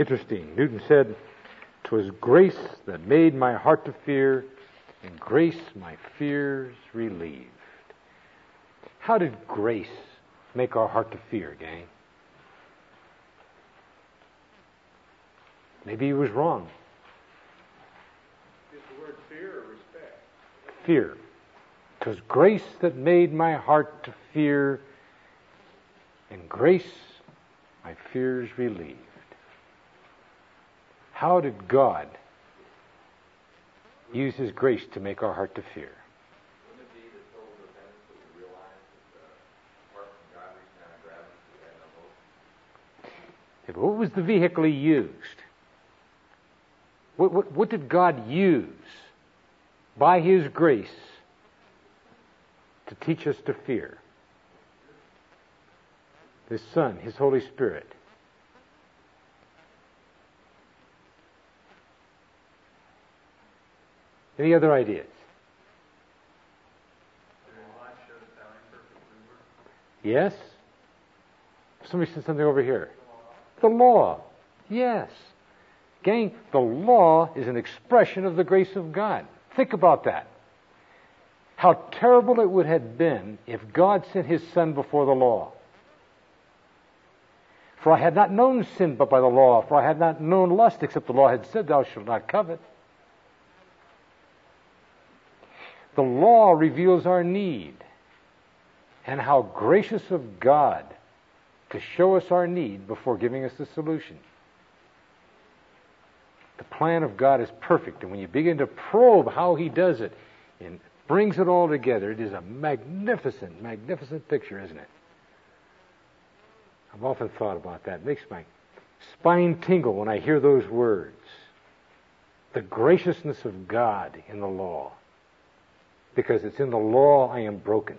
Interesting. Newton said, "'Twas grace that made my heart to fear, and grace my fears relieved." How did grace make our heart to fear, gang? Maybe he was wrong. Is the word fear or respect? Fear. "'Twas grace that made my heart to fear, and grace my fears relieved." How did God use His grace to make our heart to fear? Wouldn't it be the total dependence that we realize that apart from God we kind of grab us, we had no hope? Yeah, but what was the vehicle He used? What did God use by His grace to teach us to fear? His Son, His Holy Spirit. Any other ideas? Yes? Somebody said something over here. The law. Yes. Gang, the law is an expression of the grace of God. Think about that. How terrible it would have been if God sent His Son before the law. "For I had not known sin but by the law, for I had not known lust except the law had said, Thou shalt not covet." The law reveals our need, and how gracious of God to show us our need before giving us the solution. The plan of God is perfect, and when you begin to probe how He does it and brings it all together, it is a magnificent, magnificent picture, isn't it? I've often thought about that. It makes my spine tingle when I hear those words. The graciousness of God in the law. Because it's in the law I am broken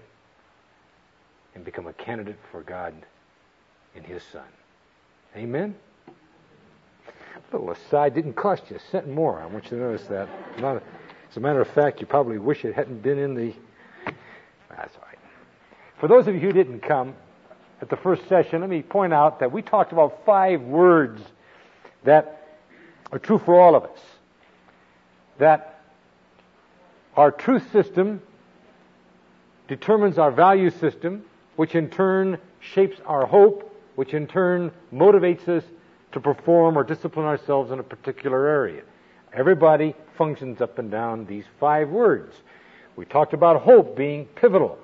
and become a candidate for God in His Son. Amen? A little aside, didn't cost you a cent more. I want you to notice that. As a matter of fact, you probably wish it hadn't been in the... That's all right. For those of you who didn't come at the first session, let me point out that we talked about 5 words that are true for all of us. That our truth system determines our value system, which in turn shapes our hope, which in turn motivates us to perform or discipline ourselves in a particular area. Everybody functions up and down these 5 words. We talked about hope being pivotal,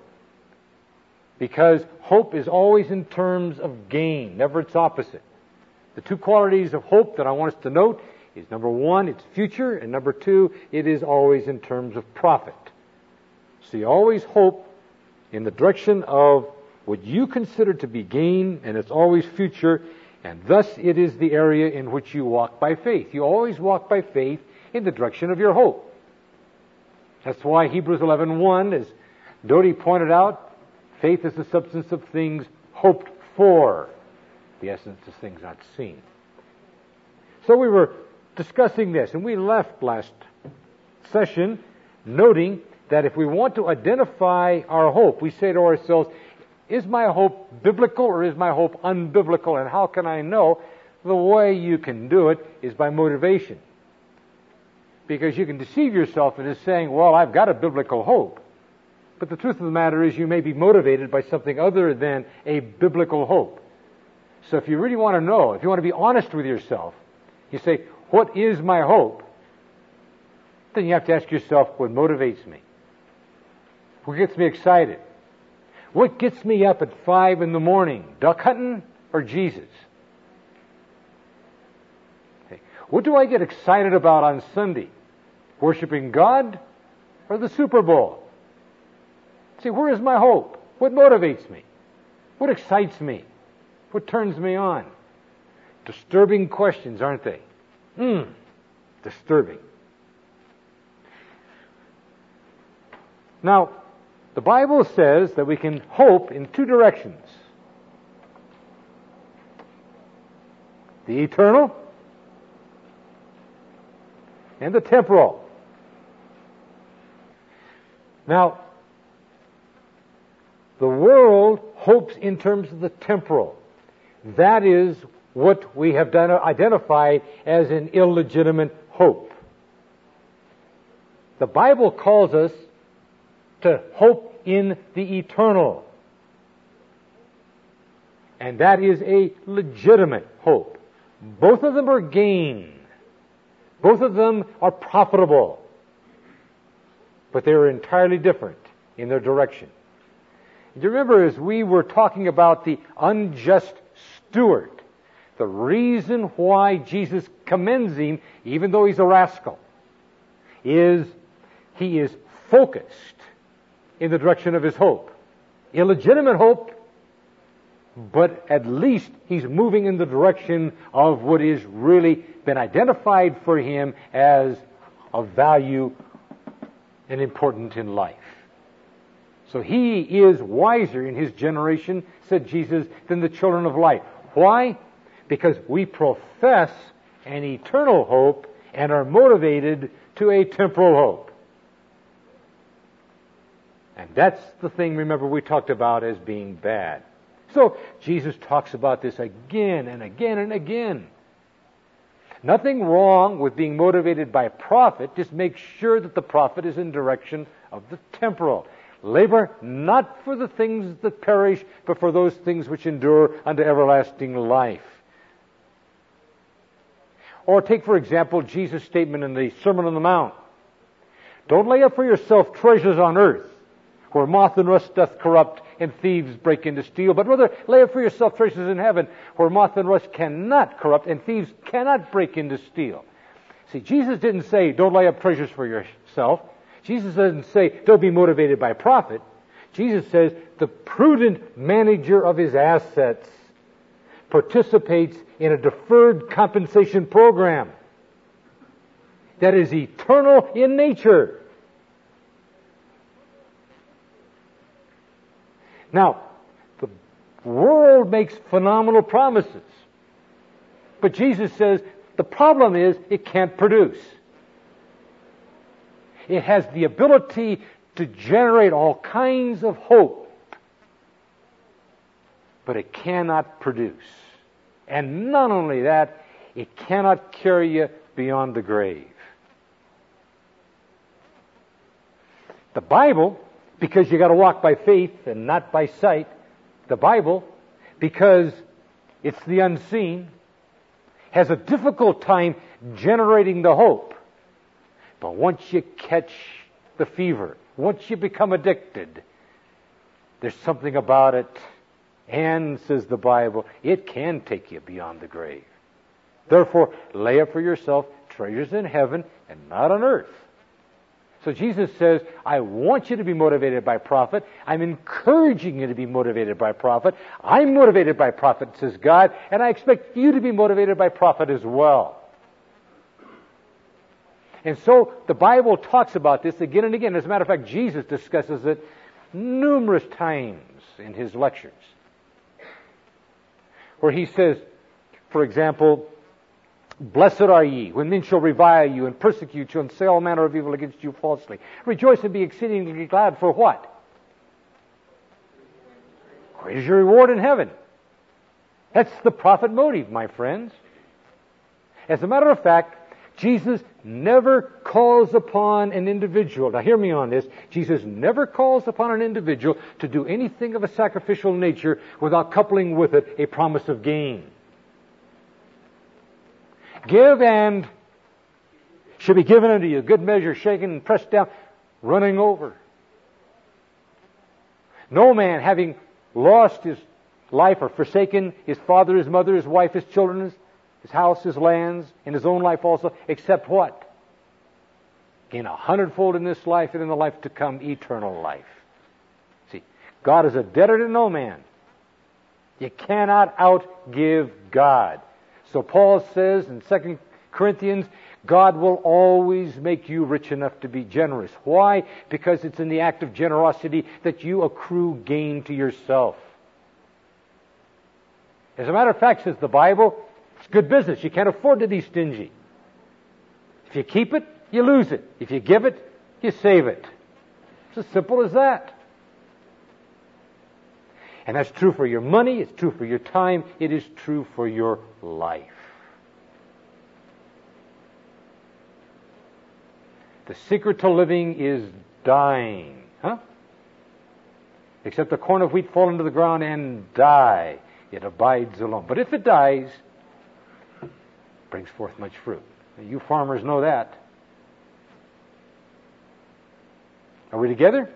because hope is always in terms of gain, never its opposite. The 2 qualities of hope that I want us to note is, number 1, it's future, and number 2, it is always in terms of profit. So you always hope in the direction of what you consider to be gain, and it's always future, and thus it is the area in which you walk by faith. You always walk by faith in the direction of your hope. That's why Hebrews 11:1, as Doty pointed out, faith is the substance of things hoped for, the essence of things not seen. So we were discussing this, and we left last session noting that if we want to identify our hope, we say to ourselves, is my hope biblical or is my hope unbiblical? And how can I know? The way you can do it is by motivation. Because you can deceive yourself into saying, well, I've got a biblical hope. But the truth of the matter is you may be motivated by something other than a biblical hope. So if you really want to know, if you want to be honest with yourself, you say, what is my hope? Then you have to ask yourself, what motivates me? What gets me excited? What gets me up at 5 a.m? Duck hunting or Jesus? Okay. What do I get excited about on Sunday? Worshiping God or the Super Bowl? See, where is my hope? What motivates me? What excites me? What turns me on? Disturbing questions, aren't they? Disturbing. Now, the Bible says that we can hope in 2 directions. The eternal and the temporal. Now, the world hopes in terms of the temporal. That is what we have identified as an illegitimate hope. The Bible calls us to hope in the eternal. And that is a legitimate hope. Both of them are gain. Both of them are profitable. But they are entirely different in their direction. Do you remember as we were talking about the unjust steward, the reason why Jesus commends him, even though he's a rascal, is he is focused in the direction of his hope. Illegitimate hope, but at least he's moving in the direction of what is really been identified for him as of value and important in life. So he is wiser in his generation, said Jesus, than the children of light. Why? Because we profess an eternal hope and are motivated to a temporal hope. And that's the thing, remember, we talked about as being bad. So Jesus talks about this again and again and again. Nothing wrong with being motivated by profit. Just make sure that the profit is in direction of the temporal. Labor not for the things that perish, but for those things which endure unto everlasting life. Or take, for example, Jesus' statement in the Sermon on the Mount. Don't lay up for yourself treasures on earth, where moth and rust doth corrupt, and thieves break in to steal, but rather lay up for yourself treasures in heaven, where moth and rust cannot corrupt, and thieves cannot break in to steal. See, Jesus didn't say, don't lay up treasures for yourself. Jesus doesn't say, don't be motivated by profit. Jesus says, the prudent manager of his assets participates in a deferred compensation program that is eternal in nature. Now, the world makes phenomenal promises. But Jesus says the problem is it can't produce. It has the ability to generate all kinds of hope, but it cannot produce. And not only that, it cannot carry you beyond the grave. The Bible, because you got to walk by faith and not by sight. The Bible, because it's the unseen, has a difficult time generating the hope. But once you catch the fever, once you become addicted, there's something about it. And, says the Bible, it can take you beyond the grave. Therefore, lay up for yourself treasures in heaven and not on earth. So Jesus says, I want you to be motivated by profit. I'm encouraging you to be motivated by profit. I'm motivated by profit, says God, and I expect you to be motivated by profit as well. And so the Bible talks about this again and again. As a matter of fact, Jesus discusses it numerous times in his lectures, where he says, for example, blessed are ye, when men shall revile you and persecute you and say all manner of evil against you falsely. Rejoice and be exceedingly glad, for what? Great is your reward in heaven. That's the profit motive, my friends. As a matter of fact, Jesus never calls upon an individual. Now hear me on this. Jesus never calls upon an individual to do anything of a sacrificial nature without coupling with it a promise of gain. Give and shall be given unto you, good measure, shaken and pressed down, running over. No man, having lost his life or forsaken his father, his mother, his wife, his children, his house, his lands, and his own life also, except what? Gain 100-fold in this life and in the life to come, eternal life. See, God is a debtor to no man. You cannot outgive God. So Paul says in 2 Corinthians, God will always make you rich enough to be generous. Why? Because it's in the act of generosity that you accrue gain to yourself. As a matter of fact, says the Bible, it's good business. You can't afford to be stingy. If you keep it, you lose it. If you give it, you save it. It's as simple as that. And that's true for your money, it's true for your time, it is true for your life. The secret to living is dying. Except a corn of wheat fall into the ground and die, it abides alone. But if it dies, it brings forth much fruit. You farmers know that. Are we together?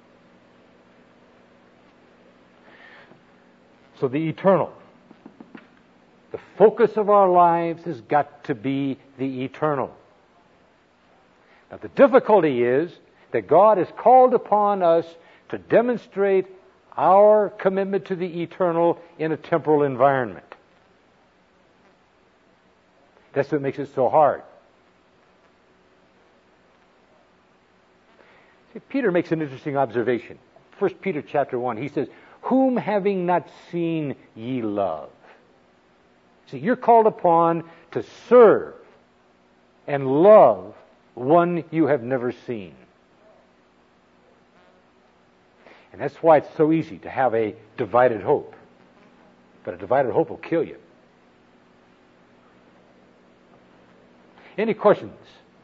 So the eternal. The focus of our lives has got to be the eternal. Now the difficulty is that God has called upon us to demonstrate our commitment to the eternal in a temporal environment. That's what makes it so hard. See, Peter makes an interesting observation. 1 Peter chapter 1, he says, "Whom having not seen ye love." See, you're called upon to serve and love one you have never seen. And that's why it's so easy to have a divided hope. But a divided hope will kill you. Any questions?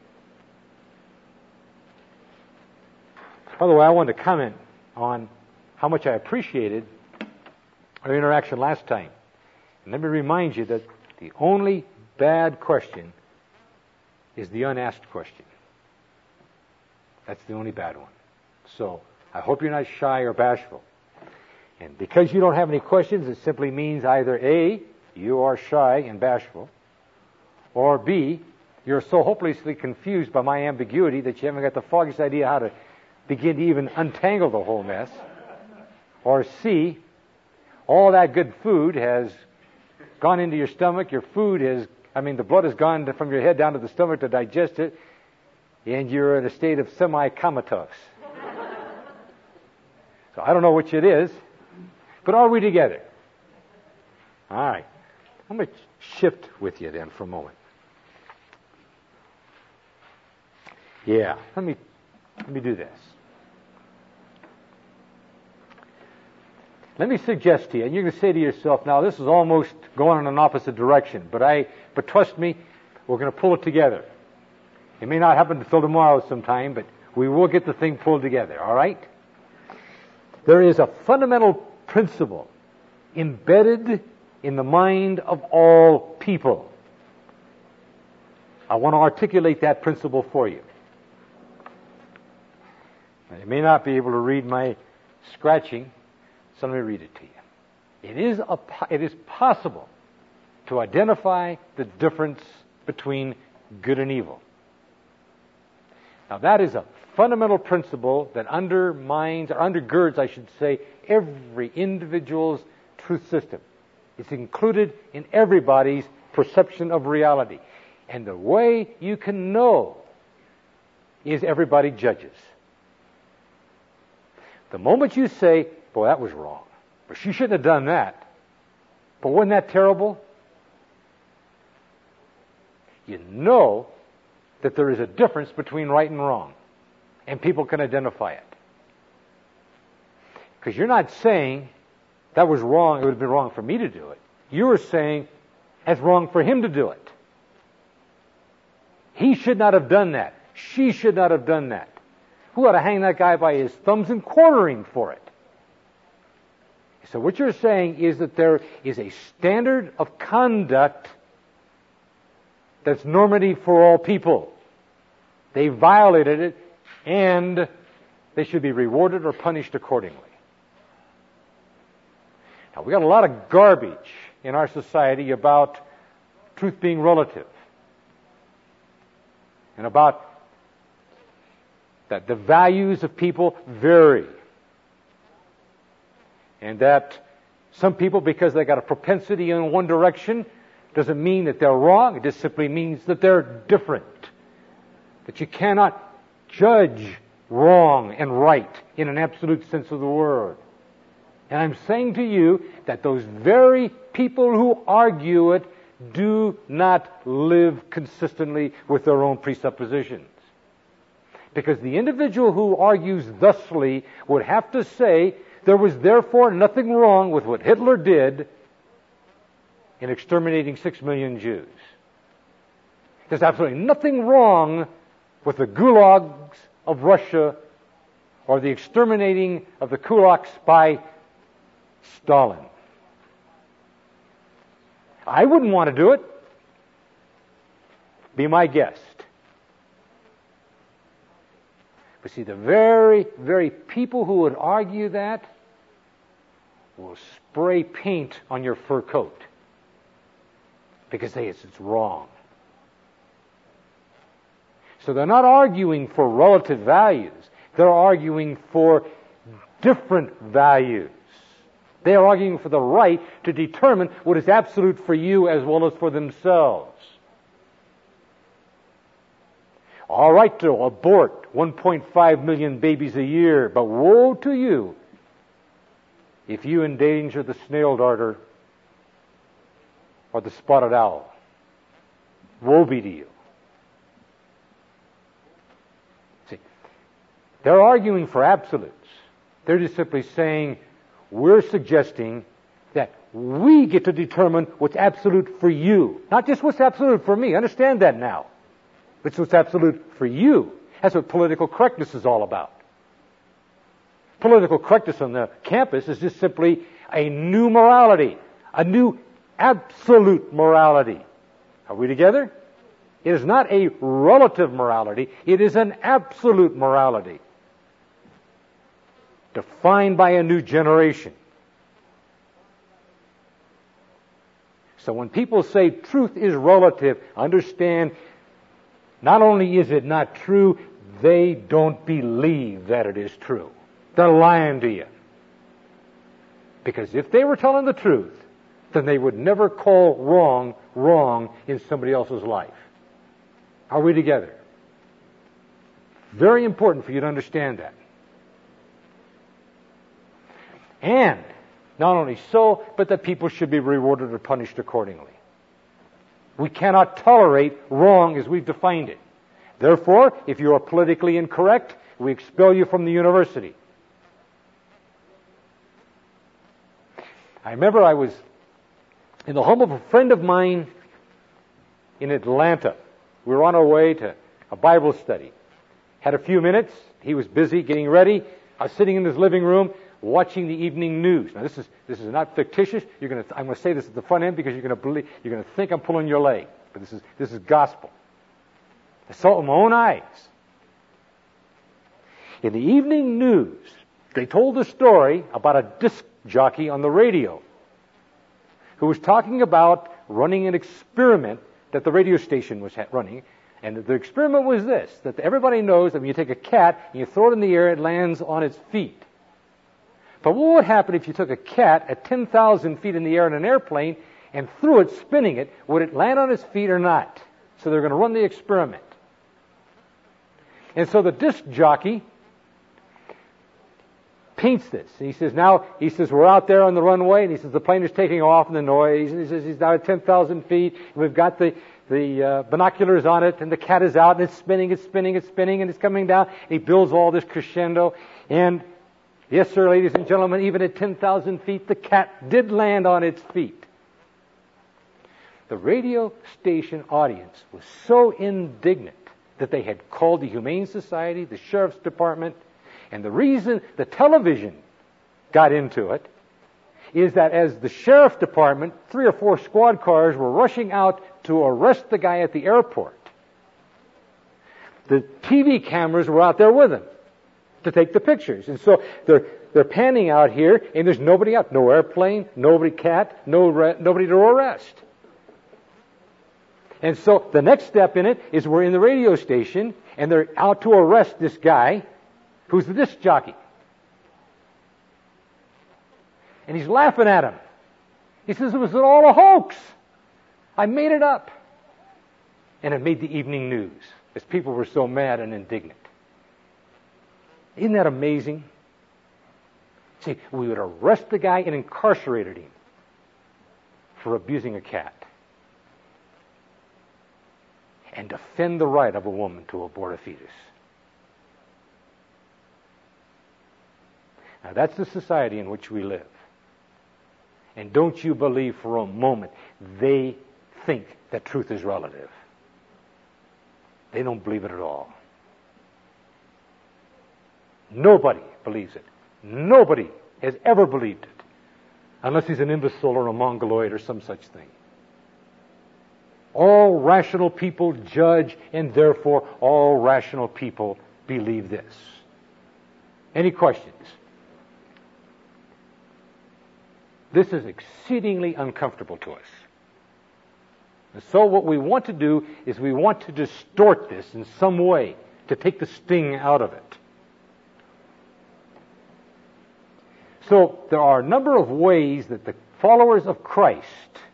By the way, I wanted to comment on how much I appreciated our interaction last time. And let me remind you that the only bad question is the unasked question. That's the only bad one. So, I hope you're not shy or bashful. And because you don't have any questions, it simply means either A, you are shy and bashful, or B, you're so hopelessly confused by my ambiguity that you haven't got the foggiest idea how to begin to even untangle the whole mess. Or C, all that good food has gone into your stomach, the blood has gone from your head down to the stomach to digest it, and you're in a state of semi-comatose. So I don't know which it is, but are we together? All right. I'm going to shift with you then for a moment. Yeah, let me do this. Let me suggest to you, and you're going to say to yourself, now this is almost going in an opposite direction, but trust me, we're going to pull it together. It may not happen until tomorrow sometime, but we will get the thing pulled together, all right? There is a fundamental principle embedded in the mind of all people. I want to articulate that principle for you. Now, you may not be able to read my scratching, so let me read it to you. It is possible to identify the difference between good and evil. Now that is a fundamental principle that undergirds, I should say, every individual's truth system. It's included in everybody's perception of reality. And the way you can know is everybody judges. The moment you say, boy, that was wrong, but she shouldn't have done that, but wasn't that terrible? You know that there is a difference between right and wrong. And people can identify it. Because you're not saying, that was wrong, it would have been wrong for me to do it. You are saying, that's wrong for him to do it. He should not have done that. She should not have done that. Who ought to hang that guy by his thumbs and quarter him for it? So what you're saying is that there is a standard of conduct that's normative for all people. They violated it, and they should be rewarded or punished accordingly. Now, we got a lot of garbage in our society about truth being relative, and about that the values of people vary, and that some people, because they got a propensity in one direction, doesn't mean that they're wrong. It just simply means that they're different. That you cannot judge wrong and right in an absolute sense of the word. And I'm saying to you that those very people who argue it do not live consistently with their own presuppositions. Because the individual who argues thusly would have to say There was therefore nothing wrong with what Hitler did in exterminating 6 million Jews. There's absolutely nothing wrong with the gulags of Russia or the exterminating of the kulaks by Stalin. I wouldn't want to do it. Be my guest. But see, the very, very people who would argue that will spray paint on your fur coat because they say it's wrong. So they're not arguing for relative values. They're arguing for different values. They are arguing for the right to determine what is absolute for you as well as for themselves. All right to abort 1.5 million babies a year, but woe to you if you endanger the snail darter or the spotted owl. Woe be to you. See, they're arguing for absolutes. They're just simply saying, we're suggesting that we get to determine what's absolute for you. Not just what's absolute for me. Understand that now. It's what's absolute for you. That's what political correctness is all about. Political correctness on the campus is just simply a new morality, a new absolute morality. Are we together? It is not a relative morality. It is an absolute morality, defined by a new generation. So when people say truth is relative, understand not only is it not true, they don't believe that it is true. They're lying to you. Because if they were telling the truth, then they would never call wrong, wrong in somebody else's life. Are we together? Very important for you to understand that. And not only so, but that people should be rewarded or punished accordingly. We cannot tolerate wrong as we've defined it. Therefore, if you are politically incorrect, we expel you from the university. I remember I was in the home of a friend of mine in Atlanta. We were on our way to a Bible study. Had a few minutes. He was busy getting ready. I was sitting in his living room watching the evening news. Now this is not fictitious. I'm going to say this at the front end because you're going to think I'm pulling your leg. But this is gospel. I saw it with my own eyes. In the evening news, they told a story about a disc jockey on the radio who was talking about running an experiment that the radio station was running. And the experiment was this, that everybody knows that when you take a cat and you throw it in the air, it lands on its feet. But what would happen if you took a cat at 10,000 feet in the air in an airplane and threw it, spinning it? Would it land on its feet or not? So they're going to run the experiment. And so the disc jockey paints this. And he says, we're out there on the runway, and he says, the plane is taking off in the noise. And he says, he's now at 10,000 feet, and we've got the binoculars on it, and the cat is out, and it's spinning, and it's coming down. And he builds all this crescendo. And yes, sir, ladies and gentlemen, even at 10,000 feet, the cat did land on its feet. The radio station audience was so indignant that they had called the Humane Society, the Sheriff's Department, and the reason the television got into it is that as the Sheriff's Department, 3 or 4 squad cars were rushing out to arrest the guy at the airport, the TV cameras were out there with him to take the pictures. And so they're panning out here, and there's nobody out. No airplane, nobody cat, nobody to arrest. And so the next step in it is we're in the radio station, and they're out to arrest this guy who's the disc jockey. And he's laughing at him. He says, it was all a hoax. I made it up. And it made the evening news, as people were so mad and indignant. Isn't that amazing? See, we would arrest the guy and incarcerated him for abusing a cat and defend the right of a woman to abort a fetus. Now, Now, that's the society in which we live. And don't you believe for a moment they think that truth is relative. They don't believe it at all. Nobody believes it. Nobody has ever believed it, unless he's an imbecile or a mongoloid or some such thing. All rational people judge, and therefore all rational people believe this. Any questions? This is exceedingly uncomfortable to us. And so what we want to do is we want to distort this in some way to take the sting out of it. So there are a number of ways that the followers of Christ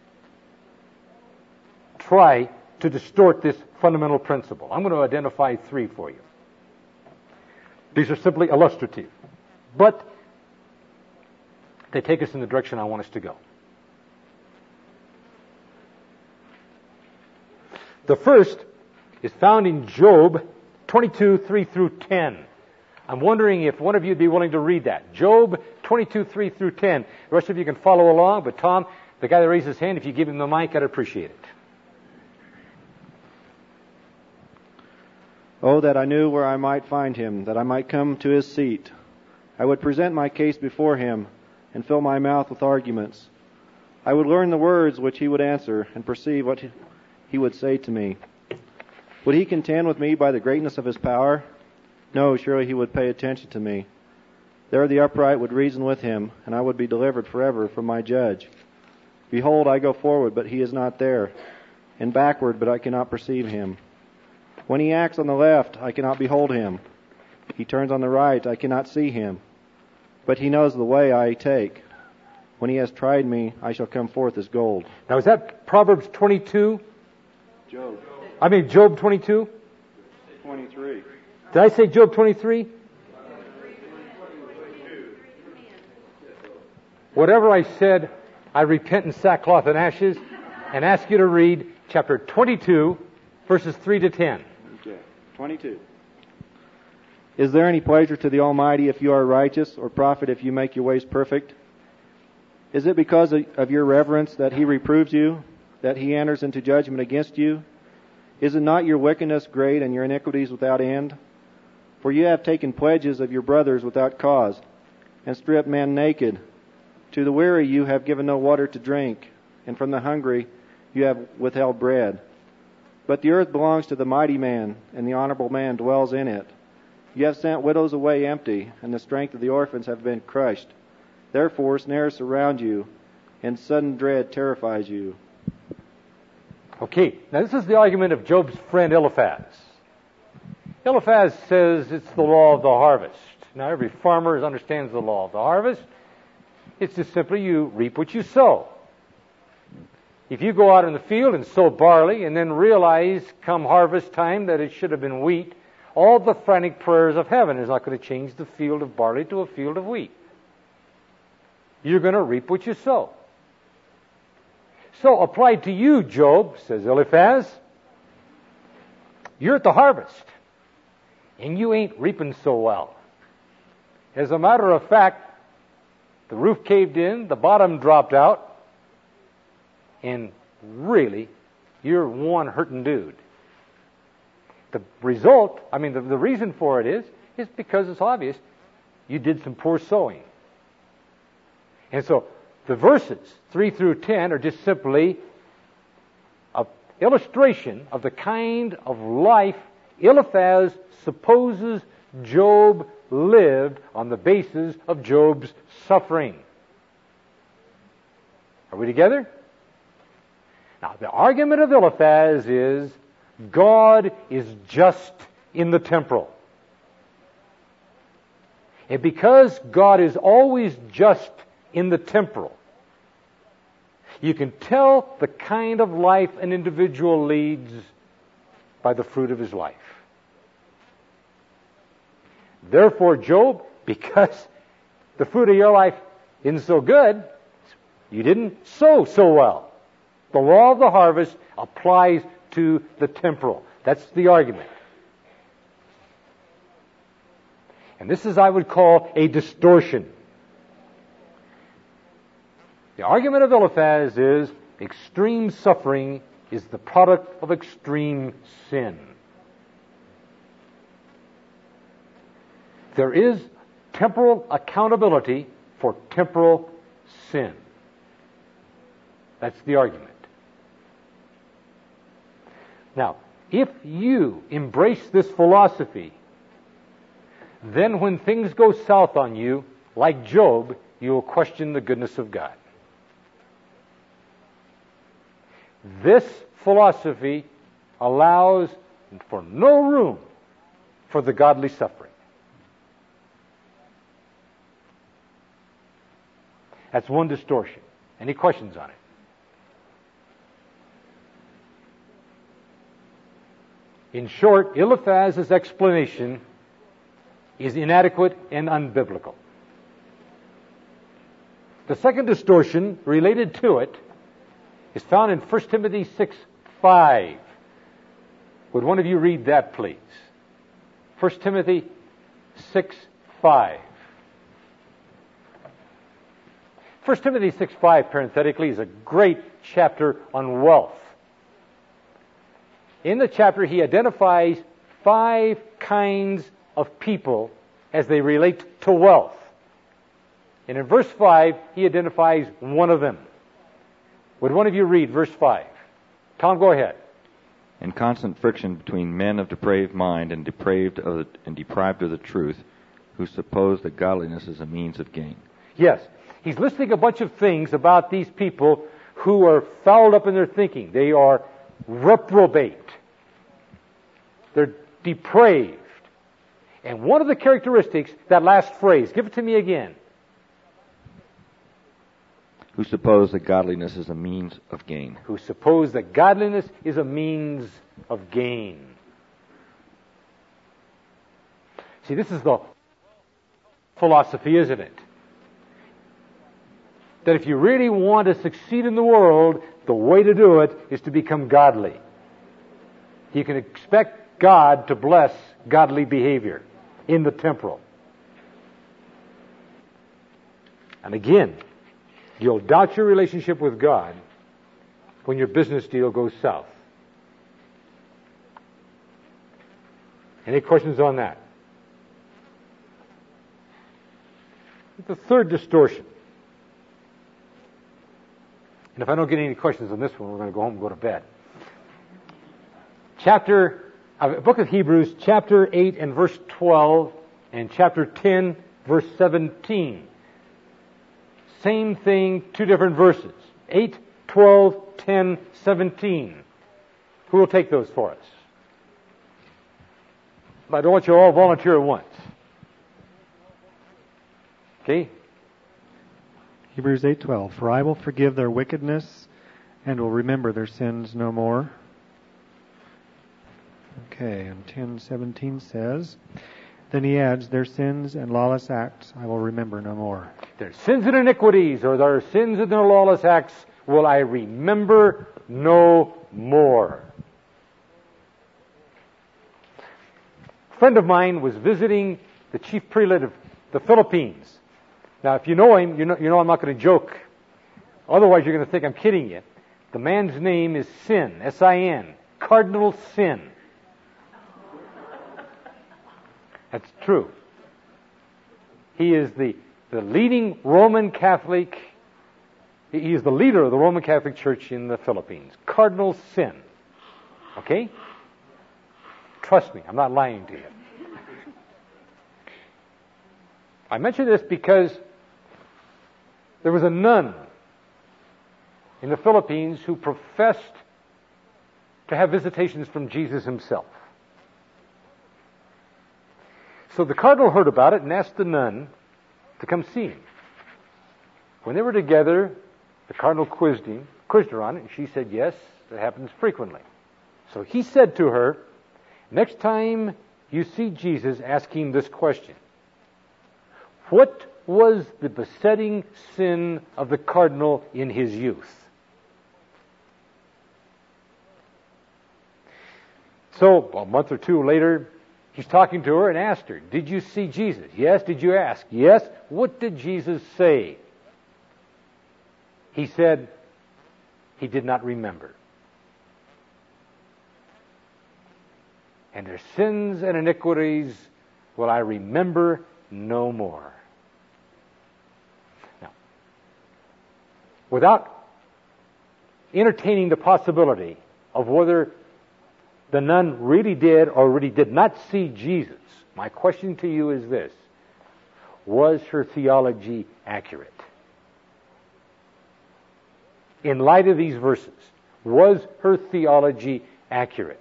try to distort this fundamental principle. I'm going to identify 3 for you. These are simply illustrative, but they take us in the direction I want us to go. The first is found in Job 22, 3 through 10. I'm wondering if one of you would be willing to read that. Job 22, 3 through 10. The rest of you can follow along, but Tom, the guy that raised his hand, if you give him the mic, I'd appreciate it. Oh, that I knew where I might find him, that I might come to his seat. I would present my case before him and fill my mouth with arguments. I would learn the words which he would answer and perceive what he would say to me. Would he contend with me by the greatness of his power? No, surely he would pay attention to me. There the upright would reason with him, and I would be delivered forever from my judge. Behold, I go forward, but he is not there, and backward, but I cannot perceive him. When he acts on the left, I cannot behold him. He turns on the right, I cannot see him. But he knows the way I take. When he has tried me, I shall come forth as gold. Now, is that Proverbs 22? Job 22? 23. Did I say Job 23? Whatever I said, I repent in sackcloth and ashes, and ask you to read chapter 22, verses 3 to 10. Okay, 22. Is there any pleasure to the Almighty if you are righteous, or profit if you make your ways perfect? Is it because of your reverence that he reproves you, that he enters into judgment against you? Is it not your wickedness great and your iniquities without end? For you have taken pledges of your brothers without cause, and stripped men naked. To the weary you have given no water to drink, and from the hungry you have withheld bread. But the earth belongs to the mighty man, and the honorable man dwells in it. You have sent widows away empty, and the strength of the orphans have been crushed. Therefore snares surround you, and sudden dread terrifies you. Okay, now this is the argument of Job's friend Eliphaz. Eliphaz says it's the law of the harvest. Now every farmer understands the law of the harvest. It's just simply you reap what you sow. If you go out in the field and sow barley and then realize come harvest time that it should have been wheat, all the frantic prayers of heaven is not going to change the field of barley to a field of wheat. You're going to reap what you sow. So applied to you, Job, says Eliphaz, you're at the harvest, and you ain't reaping so well. As a matter of fact, the roof caved in, the bottom dropped out, and really, you're one hurting dude. The result, the reason for it is because it's obvious you did some poor sowing. And so the verses 3 through 10 are just simply an illustration of the kind of life Eliphaz supposes Job lived on the basis of Job's suffering. Are we together? Now, the argument of Eliphaz is God is just in the temporal. And because God is always just in the temporal, you can tell the kind of life an individual leads by the fruit of his life. Therefore, Job, because the fruit of your life isn't so good, you didn't sow so well. The law of the harvest applies to the temporal. That's the argument. And this is, I would call, a distortion The argument of Eliphaz is extreme suffering is the product of extreme sin. There is temporal accountability for temporal sin. That's the argument. Now, if you embrace this philosophy, then when things go south on you, like Job, you will question the goodness of God. This philosophy allows for no room for the godly suffering. That's one distortion. Any questions on it? In short, Eliphaz's explanation is inadequate and unbiblical. The second distortion related to it is found in 1 Timothy 6:5. Would one of you read that, please? 1 Timothy 6:5. 1 Timothy 6:5, parenthetically, is a great chapter on wealth. In the chapter, he identifies 5 kinds of people as they relate to wealth. And in verse 5, he identifies one of them. Would one of you read verse 5? Tom, go ahead. And constant friction between men of depraved mind and deprived of the truth, who suppose that godliness is a means of gain. Yes. He's listing a bunch of things about these people who are fouled up in their thinking. They are reprobate. They're depraved. And one of the characteristics, that last phrase, give it to me again. Who suppose that godliness is a means of gain. Who suppose that godliness is a means of gain. See, this is the philosophy, isn't it? That if you really want to succeed in the world, the way to do it is to become godly. You can expect God to bless godly behavior in the temporal. And again, you'll doubt your relationship with God when your business deal goes south. Any questions on that? The third distortion. And if I don't get any questions on this one, we're going to go home and go to bed. Book of Hebrews, chapter 8 and verse 12, and chapter 10, verse 17. Same thing, 2 different verses. 8, 12, 10, 17. Who will take those for us? I don't want you all to volunteer at once. Okay? Hebrews 8:12. For I will forgive their wickedness and will remember their sins no more. Okay, and 10:17 says, then he adds, their sins and lawless acts I will remember no more. Their sins and iniquities, or their sins and their lawless acts, will I remember no more. A friend of mine was visiting the chief prelate of the Philippines. Now, if you know him, you know I'm not going to joke. Otherwise, you're going to think I'm kidding you. The man's name is Sin, S-I-N, Cardinal Sin. That's true. He is the leading Roman Catholic. He is the leader of the Roman Catholic Church in the Philippines. Cardinal Sin. Okay? Trust me, I'm not lying to you. I mention this because there was a nun in the Philippines who professed to have visitations from Jesus himself. So the cardinal heard about it and asked the nun to come see him. When they were together, the cardinal quizzed her on it, and she said, yes, that happens frequently. So he said to her, next time you see Jesus, ask him this question. What was the besetting sin of the cardinal in his youth? So, a month or two later, he's talking to her and asked her, did you see Jesus? Yes. Did you ask? Yes. What did Jesus say? He said he did not remember. And their sins and iniquities will I remember no more. Now, without entertaining the possibility of whether the nun really did or really did not see Jesus, my question to you is this: was her theology accurate? In light of these verses, was her theology accurate?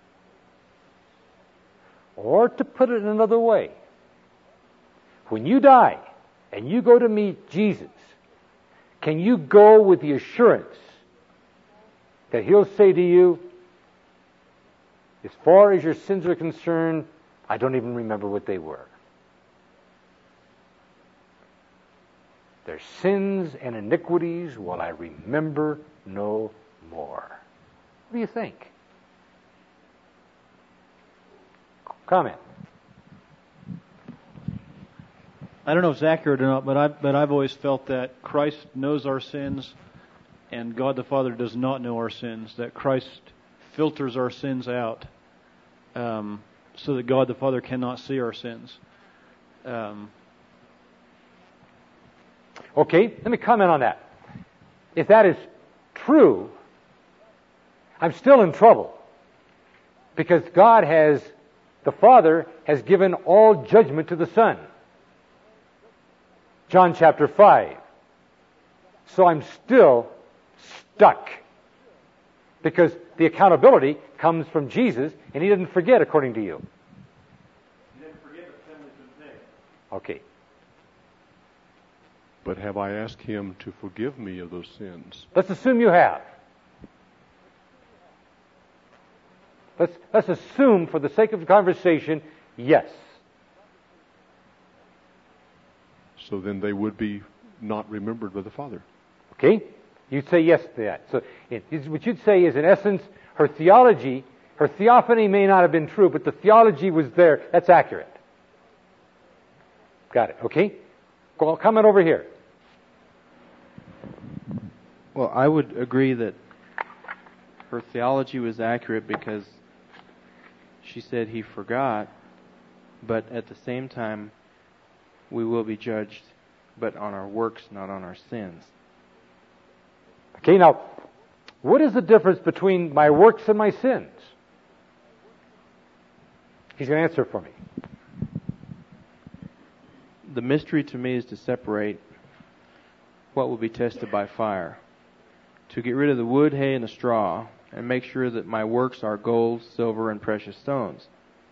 Or to put it another way, when you die and you go to meet Jesus, can you go with the assurance that He'll say to you, as far as your sins are concerned, I don't even remember what they were. Their sins and iniquities will I remember no more. What do you think? Comment. I don't know if it's accurate or not, but I've always felt that Christ knows our sins and God the Father does not know our sins, that Christ filters our sins out so that God the Father cannot see our sins. Okay, let me comment on that. If that is true, I'm still in trouble because the Father has given all judgment to the Son. John chapter 5. So I'm still stuck because the accountability comes from Jesus and He didn't forget according to you. He didn't forget the penalty been paid. Okay. But have I asked Him to forgive me of those sins? Let's assume you have. Let's assume, for the sake of the conversation, yes. So then they would be not remembered by the Father. Okay? You'd say yes to that. So what you'd say is, in essence, her theology, her theophany may not have been true, but the theology was there. That's accurate. Got it. Okay? Well, comment over here. Well, I would agree that her theology was accurate because she said He forgot, but at the same time, we will be judged, but on our works, not on our sins. Okay, now, what is the difference between my works and my sins? He's going to answer for me. The mystery to me is to separate what will be tested by fire, to get rid of the wood, hay, and the straw, and make sure that my works are gold, silver, and precious stones.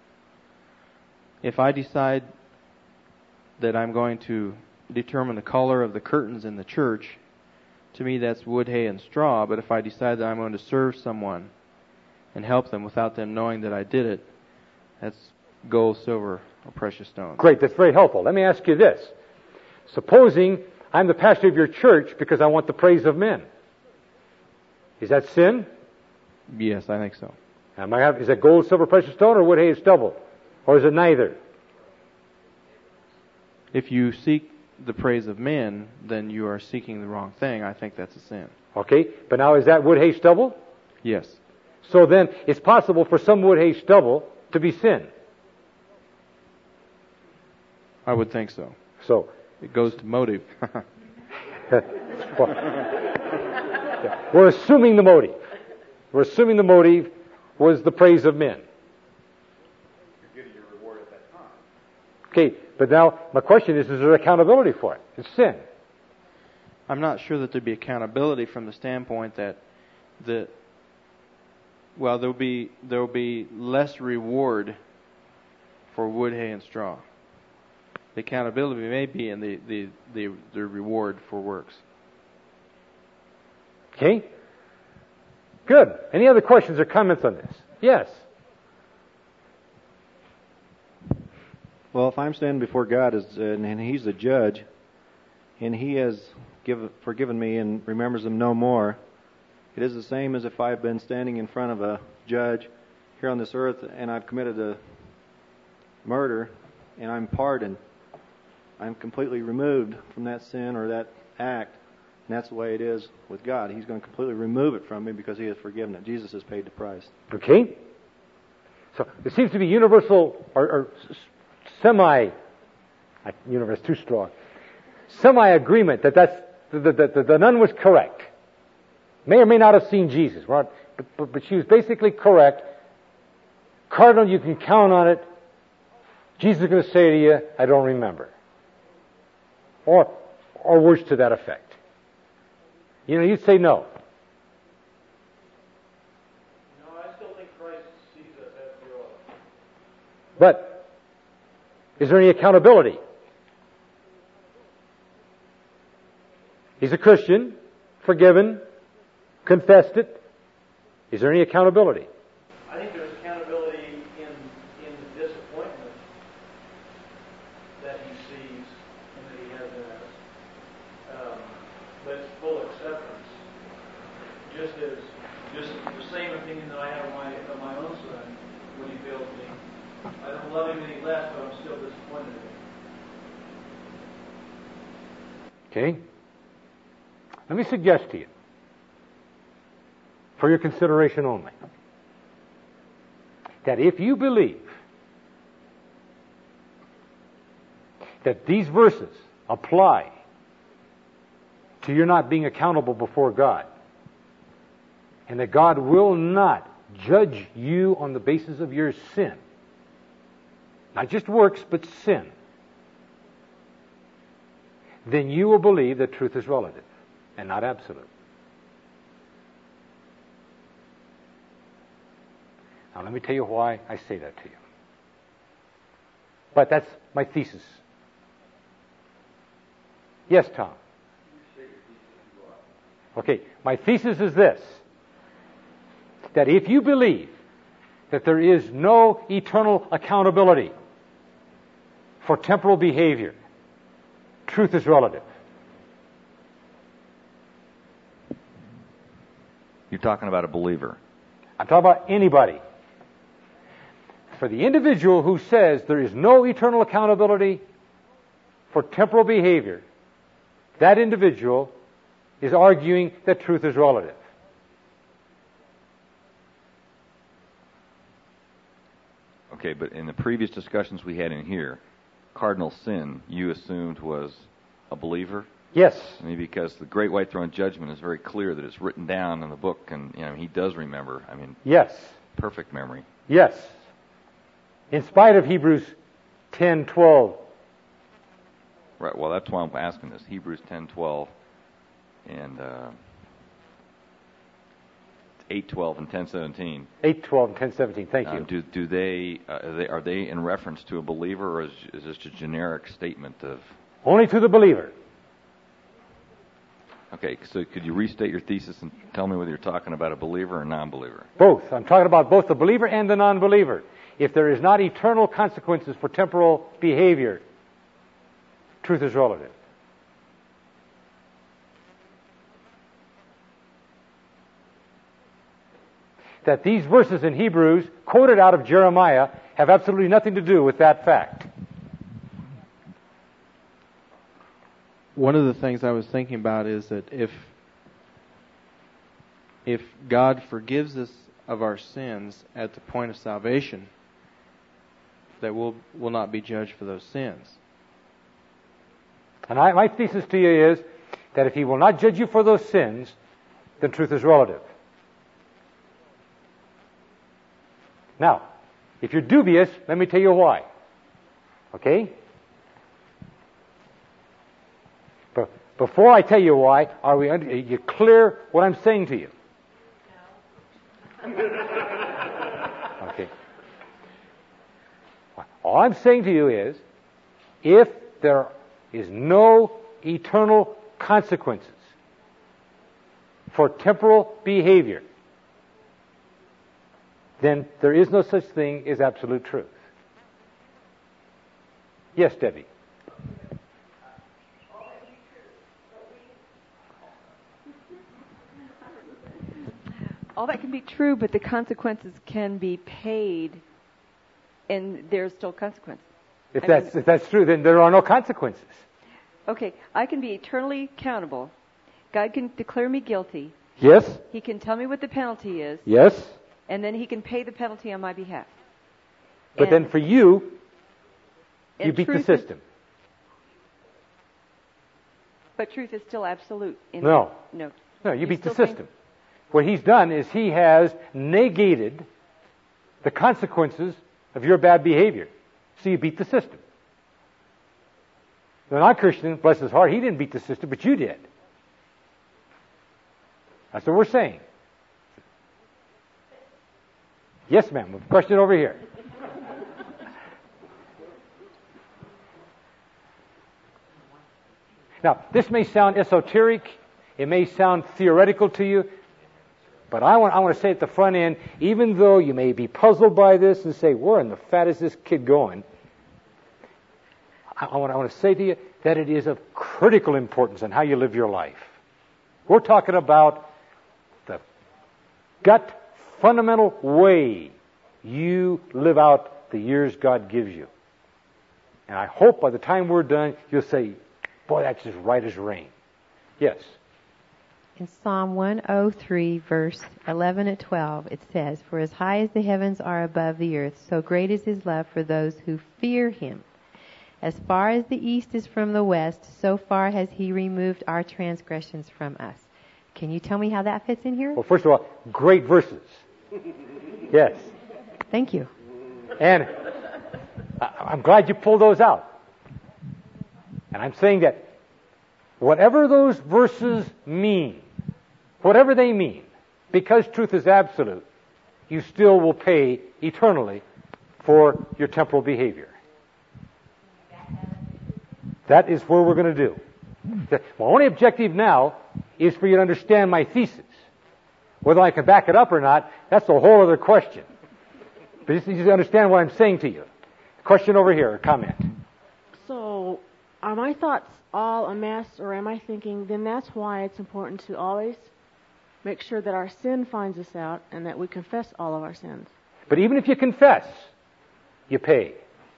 If I decide that I'm going to determine the color of the curtains in the church, to me that's wood, hay, and straw. But if I decide that I'm going to serve someone and help them without them knowing that I did it, that's gold, silver, or precious stones. Great, that's very helpful. Let me ask you this. Supposing I'm the pastor of your church because I want the praise of men. Is that sin? Yes, I think so. Is that gold, silver, precious stone, or wood, hay, and stubble? Or is it neither? If you seek the praise of men, then you are seeking the wrong thing. I think that's a sin. Okay, but now is that wood, hay, stubble? Yes. So then it's possible for some wood, hay, stubble to be sin. I would think so. So it goes to motive. We're assuming the motive. We're assuming the motive was the praise of men. You're getting your reward at that time. Okay, but now my question is there accountability for it? It's sin. I'm not sure that there'd be accountability from the standpoint that there'll be less reward for wood, hay, and straw. The accountability may be in the reward for works. Okay? Good. Any other questions or comments on this? Yes. Well, if I'm standing before God and He's the judge, and He has forgiven me and remembers them no more, it is the same as if I've been standing in front of a judge here on this earth and I've committed a murder and I'm pardoned. I'm completely removed from that sin or that act, And that's the way it is with God. He's going to completely remove it from me because He has forgiven it. Jesus has paid the price. Okay? So there seems to be universal or semi, universe too strong, semi-agreement that the nun was correct. May or may not have seen Jesus, but she was basically correct. Cardinal, you can count on it. Jesus is going to say to you, I don't remember. Or words to that effect. You know, you'd say no. No, I still think Christ sees us after all. But is there any accountability? He's a Christian, forgiven, confessed it. Is there any accountability? I think there's accountability in the disappointment that he sees and that he has in us. But it's full acceptance. Just the same opinion that I have of my own son when he fails me. I don't love him any less, but I'm still disappointed in him. Okay? Let me suggest to you, for your consideration only, that if you believe that these verses apply to your not being accountable before God, and that God will not judge you on the basis of your sin, not just works, but sin, then you will believe that truth is relative and not absolute. Now let me tell you why I say that to you. But that's my thesis. Yes, Tom? Okay, my thesis is this, that if you believe that there is no eternal accountability for temporal behavior, truth is relative. You're talking about a believer. I'm talking about anybody. For the individual who says there is no eternal accountability for temporal behavior, that individual is arguing that truth is relative. Okay, but in the previous discussions we had in here, cardinal sin you assumed was a believer? Yes. I mean, because the Great White Throne Judgment is very clear that it's written down in the book, and he does remember. I mean, yes, perfect memory. Yes. In spite of Hebrews 10:12. Right. Well, that's why I'm asking this. Hebrews 10:12 and 8:12 and 10:17. 8:12 and 10:17. Thank you. Do they are they in reference to a believer, or is this a generic statement of? Only to the believer. Okay, so could you restate your thesis and tell me whether you're talking about a believer or a non-believer? Both. I'm talking about both the believer and the non-believer. If there is not eternal consequences for temporal behavior, truth is relative. That these verses in Hebrews, quoted out of Jeremiah, have absolutely nothing to do with that fact. One of the things I was thinking about is that if God forgives us of our sins at the point of salvation, that we'll not be judged for those sins. And my thesis to you is that if He will not judge you for those sins, then truth is relative. Now, if you're dubious, let me tell you why. Okay? But before I tell you why, are you clear what I'm saying to you? No. Okay. All I'm saying to you is, if there is no eternal consequences for temporal behavior, then there is no such thing as absolute truth. Yes, Debbie. All that can be true, but the consequences can be paid, and there's still consequences. If that's true, then there are no consequences. Okay, I can be eternally accountable, God can declare me guilty. Yes? He can tell me what the penalty is. Yes? And then he can pay the penalty on my behalf. But then for you, you beat the system. But truth is still absolute. No. No, you beat the system. What he's done is he has negated the consequences of your bad behavior. So you beat the system. The non-Christian, bless his heart, he didn't beat the system, but you did. That's what we're saying. Yes, ma'am. Question over here. Now, this may sound esoteric, it may sound theoretical to you, but I want to say at the front end, even though you may be puzzled by this and say, where in the fat is this kid going? I want to say to you that it is of critical importance in how you live your life. We're talking about the gut, fundamental way you live out the years God gives you. And I hope by the time we're done, you'll say, boy, that's just right as rain. Yes. In Psalm 103, verse 11 and 12, it says, "For as high as the heavens are above the earth, so great is his love for those who fear him. As far as the east is from the west, so far has he removed our transgressions from us." Can you tell me how that fits in here? Well, first of all, great verses. Yes. Thank you. And I'm glad you pulled those out. And I'm saying that whatever those verses mean, whatever they mean, because truth is absolute, you still will pay eternally for your temporal behavior. That is where we're going to do. My only objective now is for you to understand my thesis. Whether I can back it up or not, that's a whole other question. But just need to understand what I'm saying to you. Question over here, a comment. So, are my thoughts all a mess, or am I thinking, then that's why it's important to always make sure that our sin finds us out and that we confess all of our sins? But even if you confess, you pay.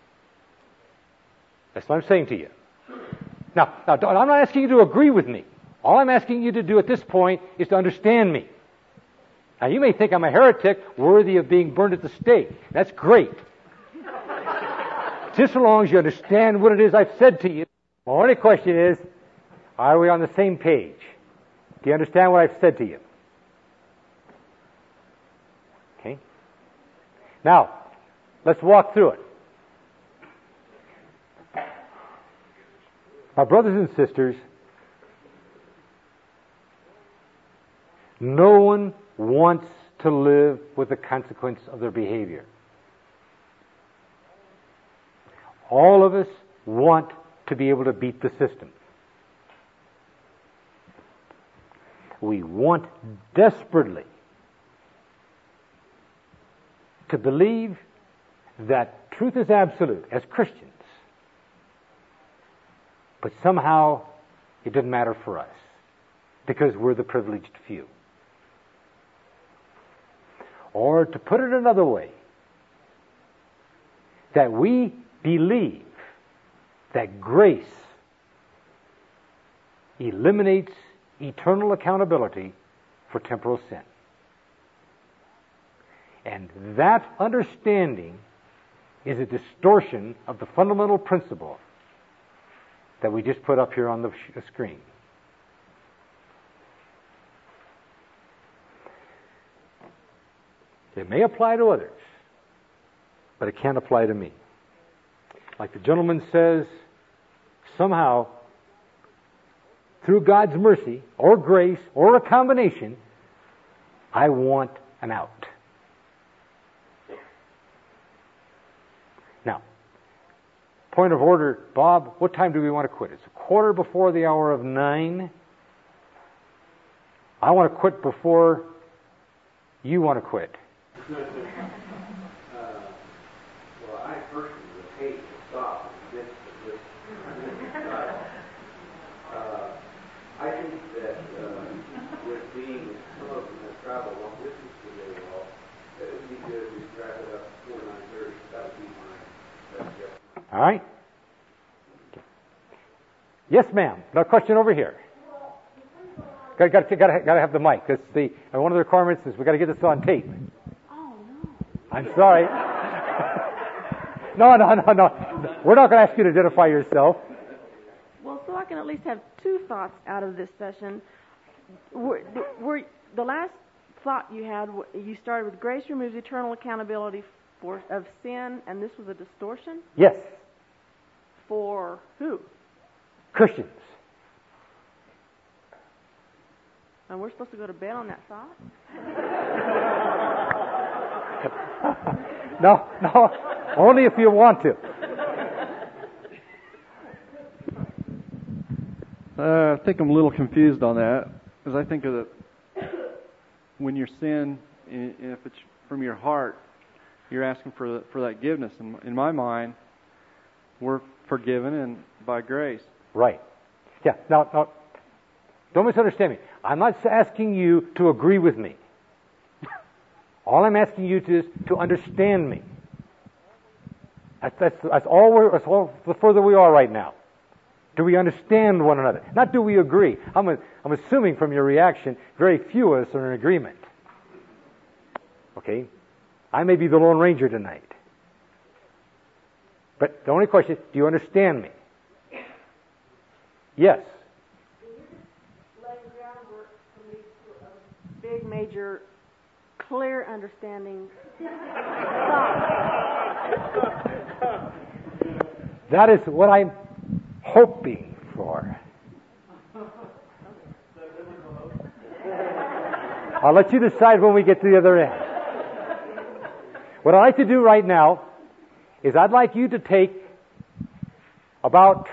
That's what I'm saying to you. Now, I'm not asking you to agree with me. All I'm asking you to do at this point is to understand me. Now, you may think I'm a heretic worthy of being burned at the stake. That's great. Just so long as you understand what it is I've said to you. My only question is, are we on the same page? Do you understand what I've said to you? Okay. Now, let's walk through it. My brothers and sisters, no one wants to live with the consequence of their behavior. All of us want to be able to beat the system. We want desperately to believe that truth is absolute as Christians, but somehow it doesn't matter for us because we're the privileged few. Or to put it another way, that we believe that grace eliminates eternal accountability for temporal sin. And that understanding is a distortion of the fundamental principle that we just put up here on the screen. It may apply to others, but it can't apply to me. Like the gentleman says, somehow, through God's mercy or grace or a combination, I want an out. Now, point of order, Bob, what time do we want to quit? It's 9:15 the hour of 9. I want to quit before you want to quit. Well, I personally would hate to stop in the midst of this. I think that with being some of them have traveled long distance today, well, that it would be good if we wrap it up before 9:30. That would be my suggestion. All right. Yes, ma'am. No question over here. Got to have the mic. That's one of the requirements is we got to get this on tape. Oh, no. I'm sorry. No. We're not going to ask you to identify yourself. Well, so I can at least have two thoughts out of this session. Were the last thought you had, you started with grace removes eternal accountability of sin, and this was a distortion? Yes. For who? Christians. And we're supposed to go to bed on that thought? No. Only if you want to. I think I'm a little confused on that, because I think of it when you're sin, if it's from your heart, you're asking for that forgiveness. In my mind, we're forgiven and by grace. Right. Yeah. Now, don't misunderstand me. I'm not asking you to agree with me. All I'm asking you is to understand me. That's all the further we are right now. Do we understand one another? Not do we agree. I'm assuming from your reaction, very few of us are in agreement. Okay? I may be the Lone Ranger tonight. But the only question is, do you understand me? Yes. Laying groundwork for me to a big, major, clear understanding. That is what I'm hoping for. I'll let you decide when we get to the other end. What I'd like to do right now is I'd like you to take about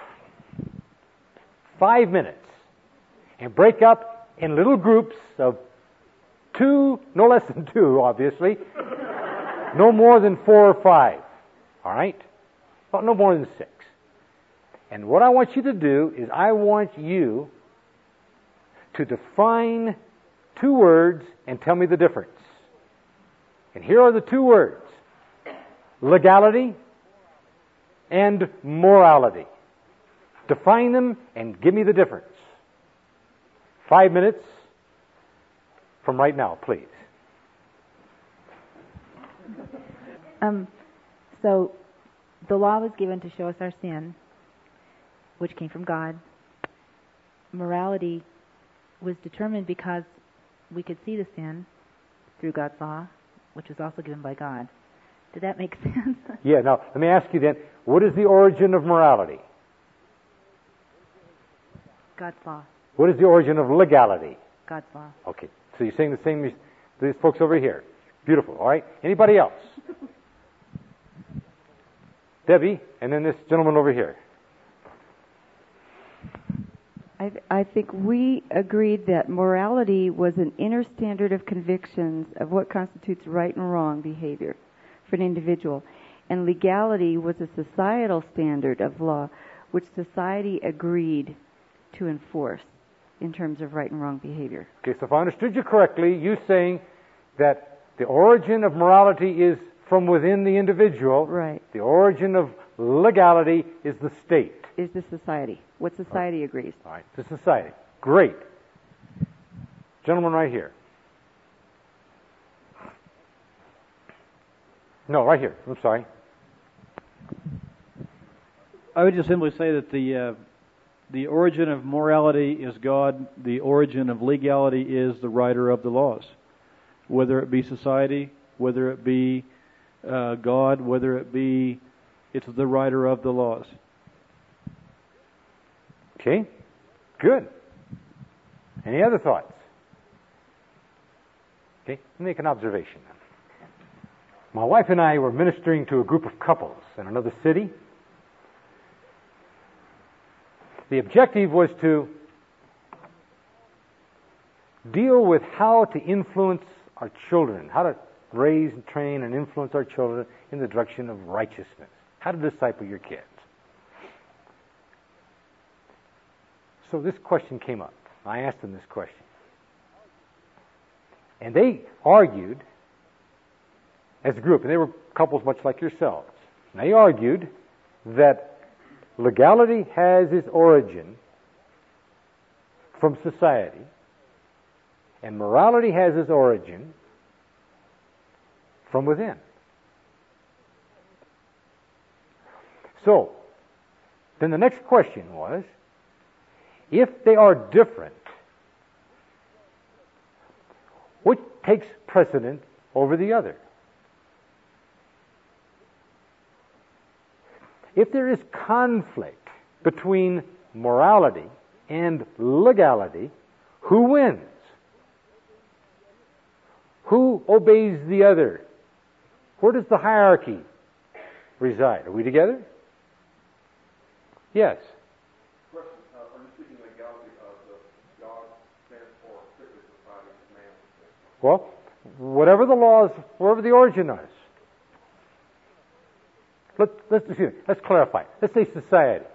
5 minutes and break up in little groups of 2, no less than 2, obviously, no more than 4 or 5. All right? Well, no more than 6. And what I want you to do is I want you to define 2 words and tell me the difference. And here are the 2 words: legality and morality. Define them and give me the difference. 5 minutes from right now, please. So the law was given to show us our sin, which came from God. Morality was determined because we could see the sin through God's law, which was also given by God. Did that make sense? Yeah, now, let me ask you then, what is the origin of morality? God's law. What is the origin of legality? God's law. Okay, so you're saying the same as these folks over here. Beautiful, all right? Anybody else? Debbie, and then this gentleman over here. I think we agreed that morality was an inner standard of convictions of what constitutes right and wrong behavior for an individual. And legality was a societal standard of law which society agreed to enforce in terms of right and wrong behavior. Okay, so if I understood you correctly, you're saying that the origin of morality is from within the individual. Right. The origin of legality is the state. Is the society. What society agrees. All right, the society. Great. Gentleman right here. No, right here. I'm sorry. I would just simply say that the origin of morality is God. The origin of legality is the writer of the laws. Whether it be society, whether it be God, whether it be, it's the writer of the laws. Okay, good. Any other thoughts? Okay, let me make an observation. My wife and I were ministering to a group of couples in another city. The objective was to deal with how to influence our children, how to raise and train and influence our children in the direction of righteousness, how to disciple your kids. So this question came up. I asked them this question. And they argued as a group, and they were couples much like yourselves. And they argued that legality has its origin from society, And morality has its origin from within. So, then the next question was, if they are different, which takes precedent over the other? If there is conflict between morality and legality, who wins? Who obeys the other? Where does the hierarchy reside? Are we together? Yes. Question, are you speaking legality of the God stands for strictly society and man? Well, whatever the laws, wherever the origin is. Let's clarify. Let's say society.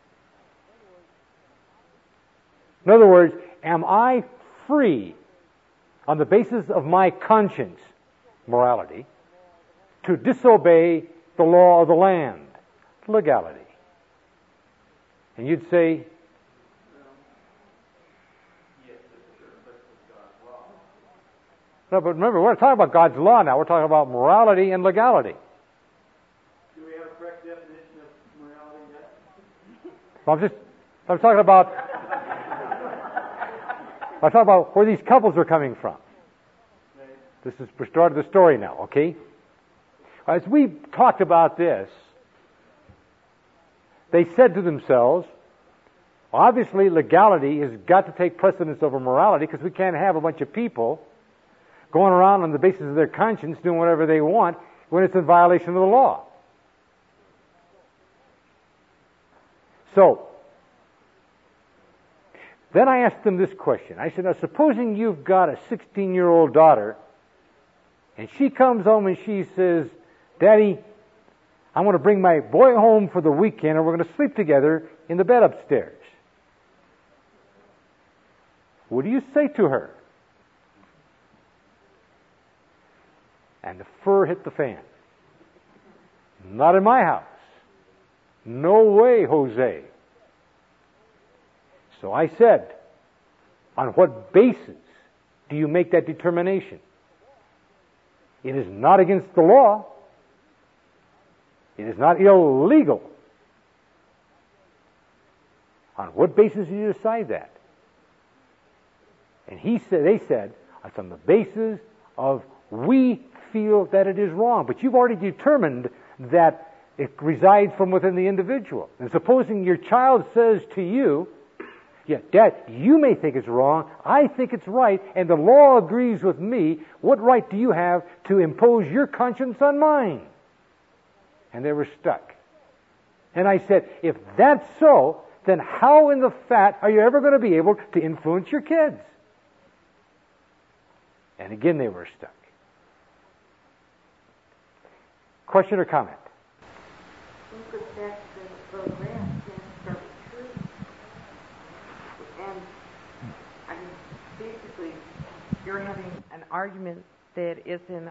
In other words, am I free on the basis of my conscience, morality, to disobey the law of the land, legality? And you'd say, no, but remember, we're not talking about God's law now. We're talking about morality and legality. Do we have a correct definition of morality yet? I'm talking about where these couples are coming from. This is the start of the story now, okay? As we talked about this, they said to themselves, obviously legality has got to take precedence over morality because we can't have a bunch of people going around on the basis of their conscience doing whatever they want when it's in violation of the law. So, then I asked them this question. I said, now supposing you've got a 16-year-old daughter and she comes home and she says, Daddy, I want to bring my boy home for the weekend and we're going to sleep together in the bed upstairs. What do you say to her? And the fur hit the fan. Not in my house. No way, Jose. So I said, on what basis do you make that determination? It is not against the law. It is not illegal. On what basis do you decide that? And they said, it's on the basis of we feel that it is wrong. But you've already determined that it resides from within the individual. And supposing your child says to you, yeah, Dad, you may think it's wrong, I think it's right, and the law agrees with me, what right do you have to impose your conscience on mine? And they were stuck. And I said, if that's so, then how in the fat are you ever going to be able to influence your kids? And again they were stuck. Question or comment? Because that's the program stands for truth. And I mean, basically, you're having an argument that isn't.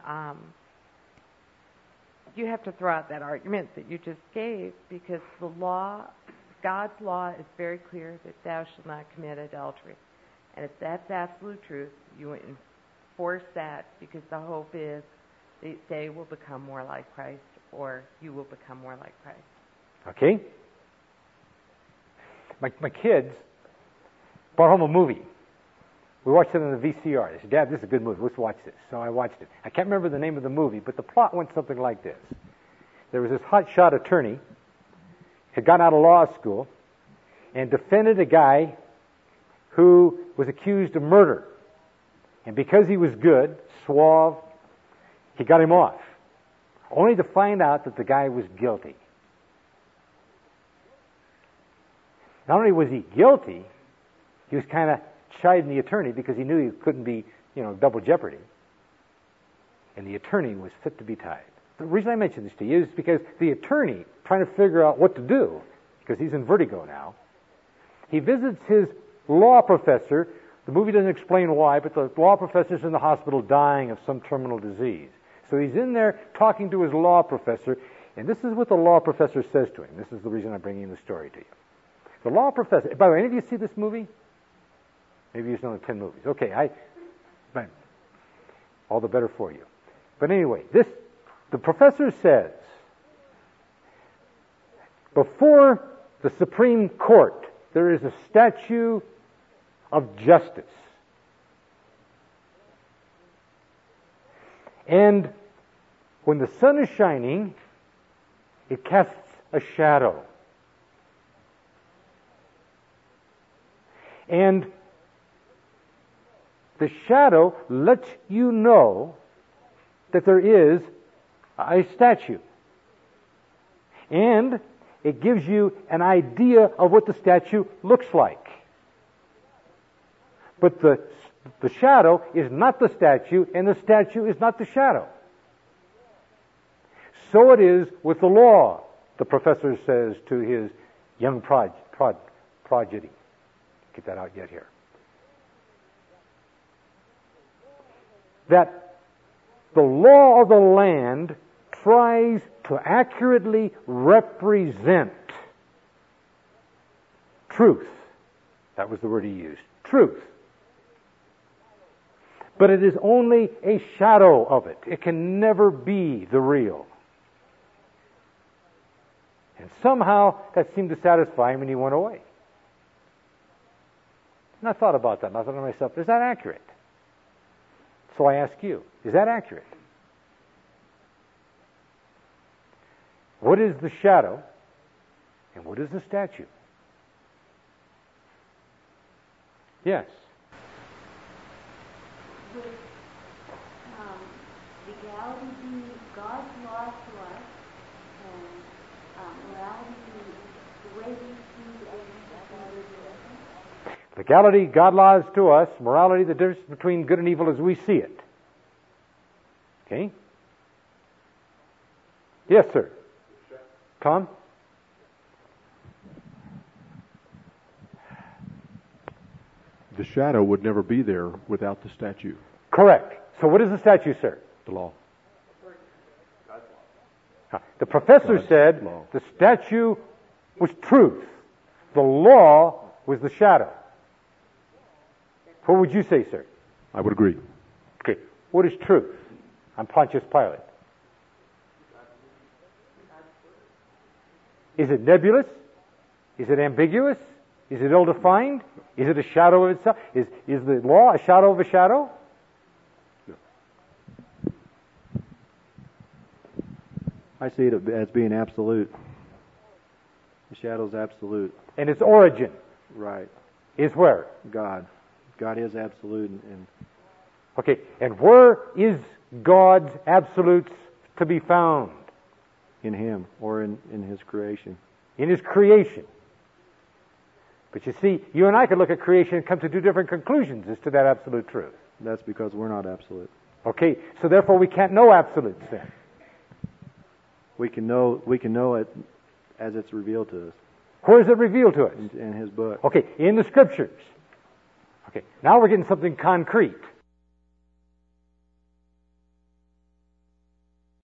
You have to throw out that argument that you just gave because the law, God's law, is very clear that thou shalt not commit adultery. And if that's absolute truth, you enforce that because the hope is that they will become more like Christ or you will become more like Christ. Okay? My kids brought home a movie. We watched it on the VCR. They said, Dad, this is a good movie. Let's watch this. So I watched it. I can't remember the name of the movie, but the plot went something like this. There was this hotshot attorney had gotten out of law school and defended a guy who was accused of murder. And because he was good, suave, he got him off. Only to find out that the guy was guilty. Not only was he guilty, he was kind of chiding the attorney because he knew he couldn't be, double jeopardy. And the attorney was fit to be tied. The reason I mention this to you is because the attorney, trying to figure out what to do, because he's in vertigo now, he visits his law professor. The movie doesn't explain why, but the law professor's in the hospital dying of some terminal disease. So he's in there talking to his law professor, and this is what the law professor says to him. This is the reason I'm bringing the story to you. The law professor, by the way, any of you see this movie? Maybe you've seen 10 movies. Okay, But all the better for you. But anyway, the professor says, before the Supreme Court, there is a statue of justice. And when the sun is shining, it casts a shadow. And the shadow lets you know that there is a statue. And it gives you an idea of what the statue looks like. But the shadow is not the statue, and the statue is not the shadow. So it is with the law, the professor says to his young progeny. Get that out yet here. That the law of the land tries to accurately represent truth. That was the word he used. Truth. But it is only a shadow of it. It can never be the real. And somehow that seemed to satisfy him and he went away. And I thought about that and I thought to myself, is that accurate? So I ask you, is that accurate? What is the shadow and what is the statue? Yes. Would legality be God's law to us and morality be the way we see the Legality, God laws to us. Morality, the difference between good and evil as we see it. Okay? Yes, sir. Tom? The shadow would never be there without the statue. Correct. So what is the statue, sir? The law. The professor said the statue was truth. The law was the shadow. What would you say, sir? I would agree. Okay. What is truth? I'm Pontius Pilate. Is it nebulous? Is it ambiguous? Is it ill-defined? Is it a shadow of itself? Is the law a shadow of a shadow? No. I see it as being absolute. The shadow is absolute. And its origin? Right. Is where? God. God is absolute. And okay, and where is God's absolutes to be found? In Him, or in His creation. In His creation. But you see, you and I could look at creation and come to two different conclusions as to that absolute truth. That's because we're not absolute. Okay, so therefore we can't know absolutes then. We can know it as it's revealed to us. Where is it revealed to us? In His book. Okay, in the Scriptures. Okay, now we're getting something concrete.